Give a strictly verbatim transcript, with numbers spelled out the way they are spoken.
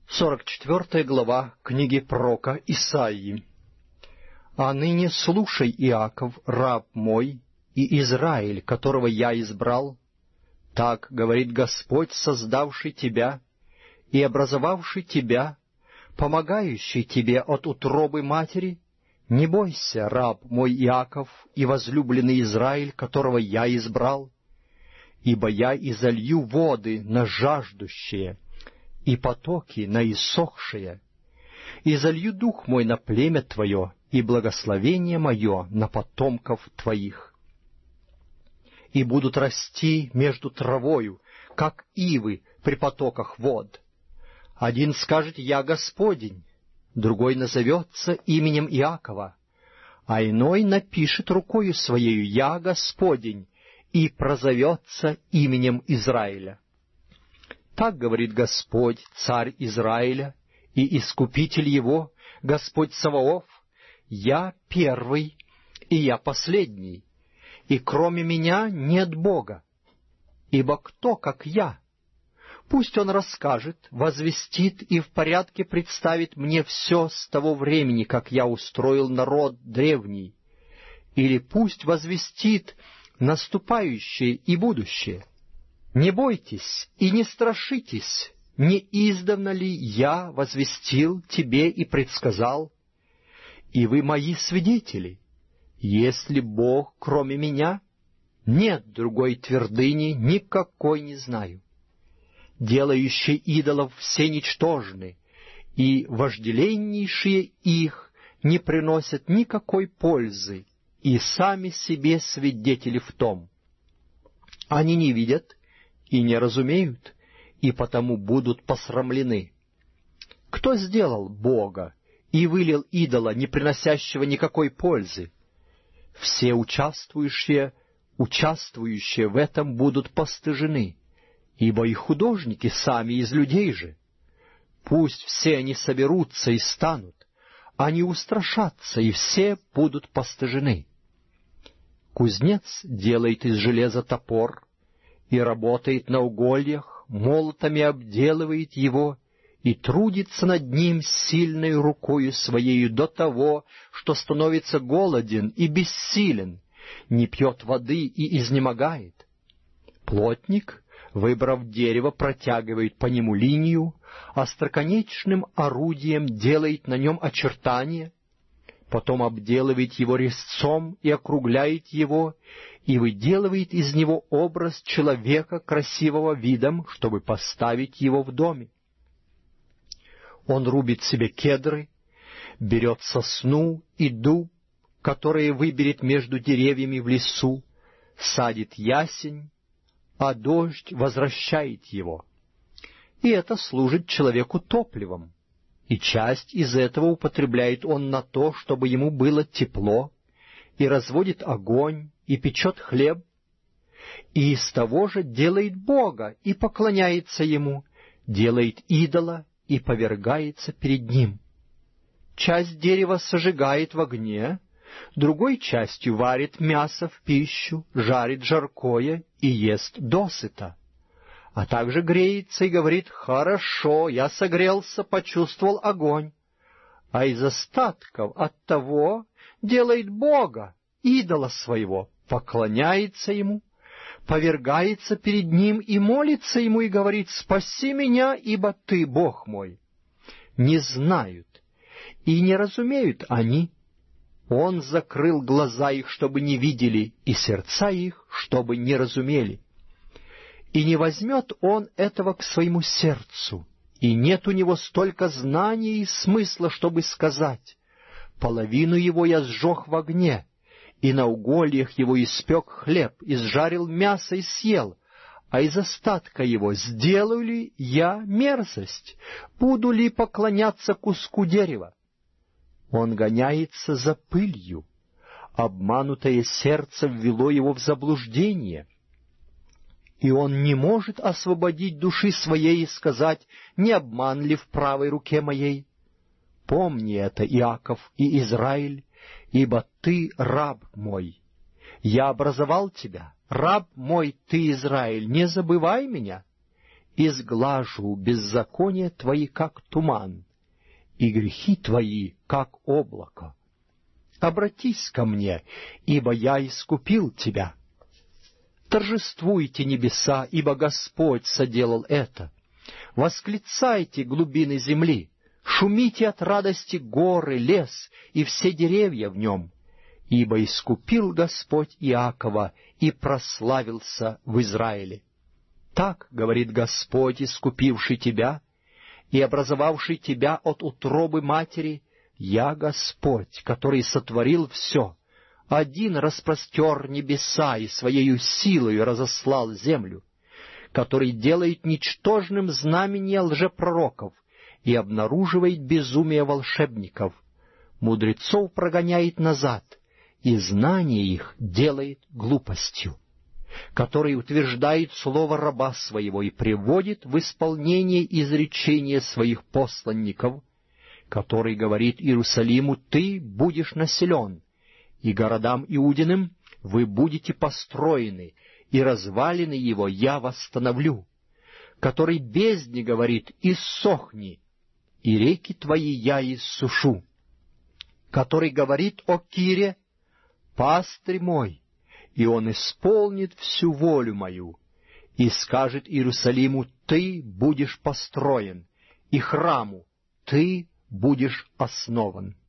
сорок четвёртая глава книги пророка Исаии. «А ныне слушай, Иаков, раб мой, и Израиль, которого я избрал. Так говорит Господь, создавший тебя и образовавший тебя, помогающий тебе от утробы матери. Не бойся, раб мой Иаков и возлюбленный Израиль, которого я избрал, ибо я изолью воды на жаждущие и потоки на иссохшие, и залью дух мой на племя твое, и благословение мое на потомков твоих. И будут расти между травою, как ивы при потоках вод. Один скажет: «Я Господень», другой назовется именем Иакова, а иной напишет рукою своею: «Я Господень», и прозовется именем Израиля. Так говорит Господь, Царь Израиля и Искупитель его, Господь Саваоф: «Я первый, и я последний, и кроме меня нет Бога. Ибо кто, как я? Пусть он расскажет, возвестит и в порядке представит мне все с того времени, как я устроил народ древний. Или пусть возвестит наступающее и будущее. Не бойтесь и не страшитесь, не издавна ли я возвестил тебе и предсказал? И вы мои свидетели. Есть ли Бог, кроме меня? Нет другой твердыни, никакой не знаю. Делающие идолов все ничтожны, и вожделеннейшие их не приносят никакой пользы, и сами себе свидетели в том. Они не видят и не разумеют, и потому будут посрамлены. Кто сделал Бога и вылил идола, не приносящего никакой пользы? Все участвующие, участвующие в этом будут постыжены, ибо и художники сами из людей же. Пусть все они соберутся и станут, они устрашатся, и все будут постыжены. Кузнец делает из железа топор и работает на угольях, молотами обделывает его и трудится над ним сильной рукою своею до того, что становится голоден и бессилен, не пьет воды и изнемогает. Плотник, выбрав дерево, протягивает по нему линию, остроконечным орудием делает на нем очертания, потом обделывает его резцом и округляет его, и выделывает из него образ человека красивого видом, чтобы поставить его в доме. Он рубит себе кедры, берет сосну и дуб, которые выберет между деревьями в лесу, садит ясень, а дождь возвращает его. И это служит человеку топливом, и часть из этого употребляет он на то, чтобы ему было тепло, и разводит огонь, и печет хлеб, и из того же делает Бога, и поклоняется ему, делает идола, и повергается перед ним. Часть дерева сожигает в огне, другой частью варит мясо в пищу, жарит жаркое и ест досыта. А также греется и говорит: «Хорошо, я согрелся, почувствовал огонь». А из остатков от того делает Бога, идола своего, поклоняется ему, повергается перед ним и молится ему и говорит: «Спаси меня, ибо ты Бог мой». Не знают и не разумеют они. Он закрыл глаза их, чтобы не видели, и сердца их, чтобы не разумели. И не возьмет он этого к своему сердцу, и нет у него столько знания и смысла, чтобы сказать: «Половину его я сжег в огне, и на угольях его испек хлеб, изжарил мясо и съел, а из остатка его сделаю ли я мерзость? Буду ли поклоняться куску дерева?» Он гоняется за пылью, обманутое сердце ввело его в заблуждение, и он не может освободить души своей и сказать: «Не обман ли в правой руке моей?» Помни это, Иаков и Израиль, ибо ты раб мой. Я образовал тебя, раб мой ты, Израиль, не забывай меня. изглажу беззакония твои, как туман, и грехи твои, как облако. Обратись ко мне, ибо я искупил тебя. Торжествуйте небеса, ибо Господь соделал это. Восклицайте глубины земли, шумите от радости горы, лес и все деревья в нем, ибо искупил Господь Иакова и прославился в Израиле. Так говорит Господь, искупивший тебя и образовавший тебя от утробы матери: «Я Господь, который сотворил все, один распростер небеса и своею силою разослал землю, который делает ничтожным знамения лжепророков и обнаруживает безумие волшебников, мудрецов прогоняет назад, и знание их делает глупостью, который утверждает слово раба своего и приводит в исполнение изречения своих посланников, который говорит Иерусалиму: ты будешь населен, и городам Иудиным: вы будете построены, и развалины его я восстановлю, который бездне говорит: иссохни, и реки твои я иссушу, который говорит о Кире: пастырь мой, и он исполнит всю волю мою, и скажет Иерусалиму: ты будешь построен, и храму: ты будешь основан.